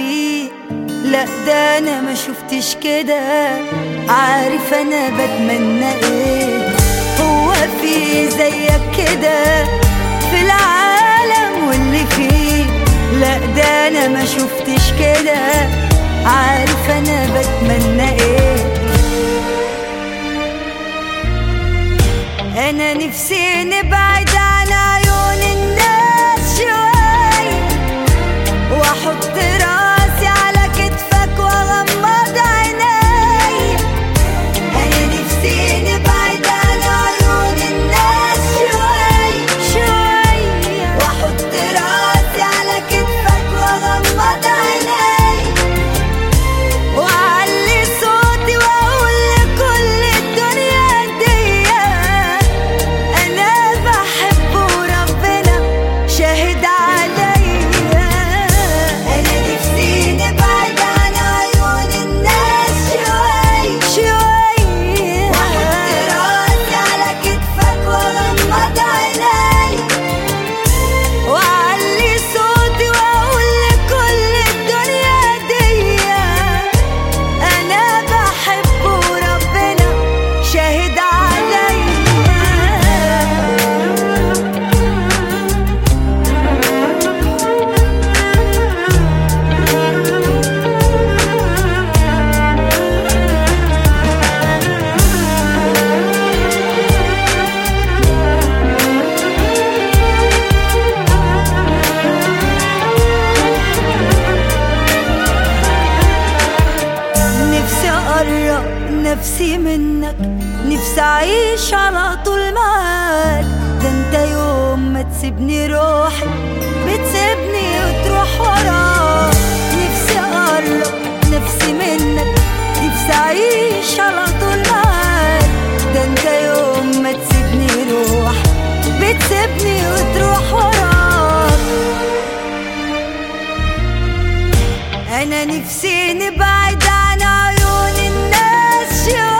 فيه. لا ده انا ما شفتش كده، عارف انا بتمنى ايه؟ هو في زيك كده في العالم واللي فيه؟ لا ده انا ما شفتش كده، عارف انا بتمنى ايه؟ انا نفسي نبعد عن عيون الناس شوية، واحط راسي على كتفك واغمض عيني. انا نفسي نبعد عن عيون الناس شوية، واحط راسي على كتفك واغمض عيني، واعلي صوتي واقول لكل الدنيا دي انا بحب وربنا شاهد عليا. انا نفسي نبعد عن عيون الناس شوية، واحط راسي على كتفك واغمض عيني، واعلي صوتي واقول لكل الدنيا دي انا بحب وربنا شاهد عليا. نفسي اقرب نفسي منك، نفسي اعيش على طول معاك. ده انت يوم ما تسيبني روحي بتسيبني وتروح وراك. نفسي اقرب نفسي منك، نفسي اعيش على طول معاك. ده انت يوم ما تسيبني روحي بتسيبني وتروح وراك. انا نفسي نبعد عن عيون الناس شوية،